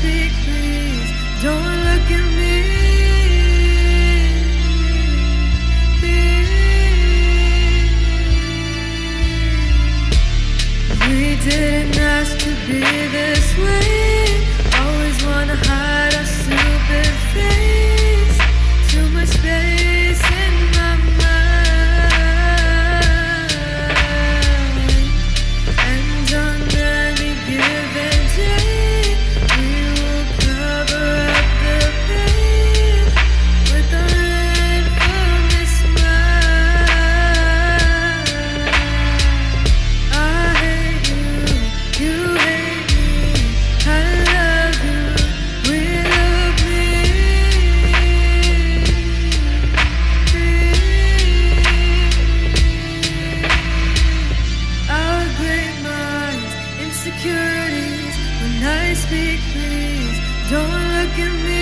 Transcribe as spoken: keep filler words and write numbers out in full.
speak, please don't look at me. We didn't ask to be this way. Always wanna hide our stupid face. Too much space in my mind. And on any given day, we will cover up the pain with our infamous smile. I hate you, you hate me. I love you, we love me. Our great minds, insecurities. When I speak, please don't look at me.